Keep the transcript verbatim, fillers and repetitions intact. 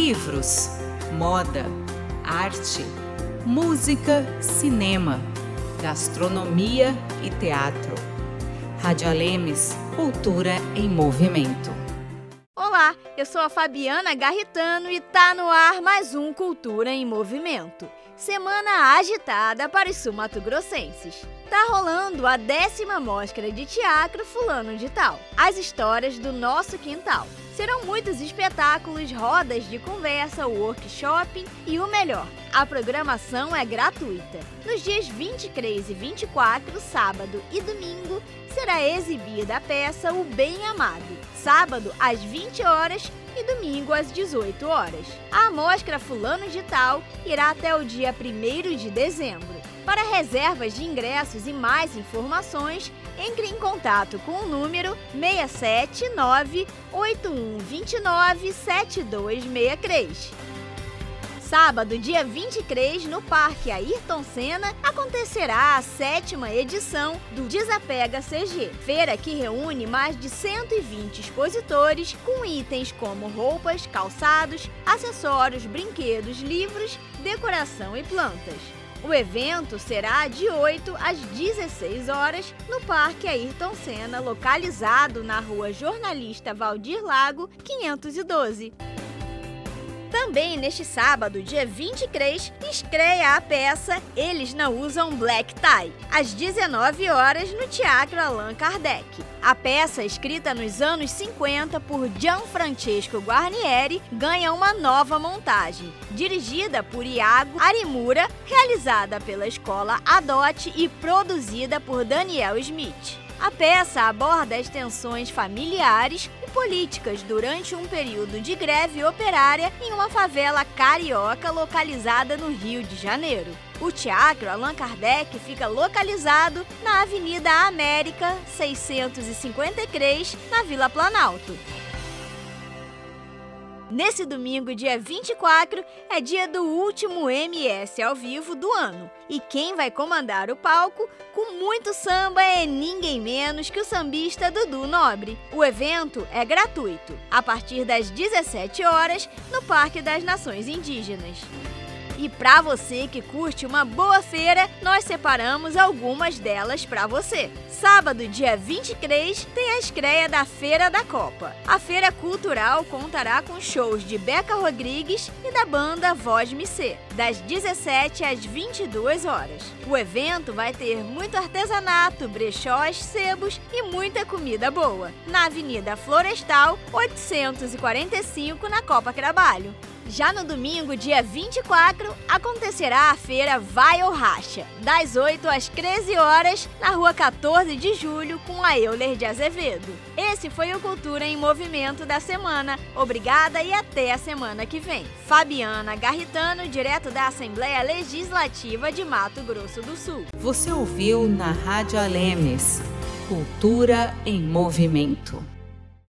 livros, moda, arte, música, cinema, gastronomia e teatro. Rádio Alemes, cultura em movimento. Olá, eu sou a Fabiana Garritano e tá no ar mais um Cultura em Movimento. Semana agitada para os sul-mato-grossenses. Tá rolando a décima mostra de teatro Fulano de Tal, as histórias do nosso quintal. Serão muitos espetáculos, rodas de conversa, workshop e o melhor, a programação é gratuita. Nos dias vinte e três e vinte e quatro, sábado e domingo, será exibida a peça O Bem Amado, sábado às vinte horas e domingo às dezoito horas. A mostra Fulano de Tal irá até o dia primeiro de dezembro. Para reservas de ingressos e mais informações, entre em contato com o número seis sete nove, oito um dois nove, sete dois seis três. Sábado, dia vinte e três, no Parque Ayrton Senna, acontecerá a sétima edição do Desapega C G, feira que reúne mais de cento e vinte expositores com itens como roupas, calçados, acessórios, brinquedos, livros, decoração e plantas. O evento será de oito às dezesseis horas no Parque Ayrton Senna, localizado na Rua Jornalista Valdir Lago, quinhentos e doze. Também neste sábado, dia vinte e três, estreia a peça Eles Não Usam Black Tie, às dezenove horas no Teatro Allan Kardec. A peça, escrita nos anos cinquenta por Gianfrancesco Guarnieri, ganha uma nova montagem, dirigida por Iago Arimura, realizada pela Escola Adote e produzida por Daniel Smith. A peça aborda as tensões familiares e políticas durante um período de greve operária em uma favela carioca localizada no Rio de Janeiro. O Teatro Allan Kardec fica localizado na Avenida América, seiscentos e cinquenta e três, na Vila Planalto. Nesse domingo, dia vinte e quatro, é dia do último M S ao vivo do ano. E quem vai comandar o palco, com muito samba, é ninguém menos que o sambista Dudu Nobre. O evento é gratuito, a partir das dezessete horas, no Parque das Nações Indígenas. E para você que curte uma boa feira, nós separamos algumas delas para você. Sábado, dia vinte e três, tem a estreia da Feira da Copa. A feira cultural contará com shows de Beca Rodrigues e da banda Voz Me Ser, das dezessete às vinte e duas horas. O evento vai ter muito artesanato, brechós, sebos e muita comida boa, na Avenida Florestal, oitocentos e quarenta e cinco, na Copa Trabalho. Já no domingo, dia vinte e quatro, acontecerá a feira Vai ou Racha, das oito às treze horas, na rua quatorze de julho, com a Euler de Azevedo. Esse foi o Cultura em Movimento da semana. Obrigada e até a semana que vem. Fabiana Garritano, direto da Assembleia Legislativa de Mato Grosso do Sul. Você ouviu na Rádio Alemes, Cultura em Movimento.